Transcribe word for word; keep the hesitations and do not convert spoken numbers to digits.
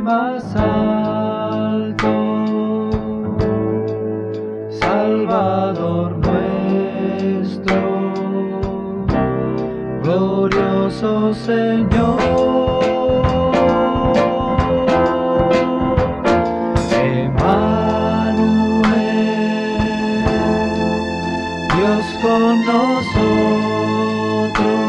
más alto, Salvador nuestro, glorioso Señor. Emmanuel, Dios con nosotros.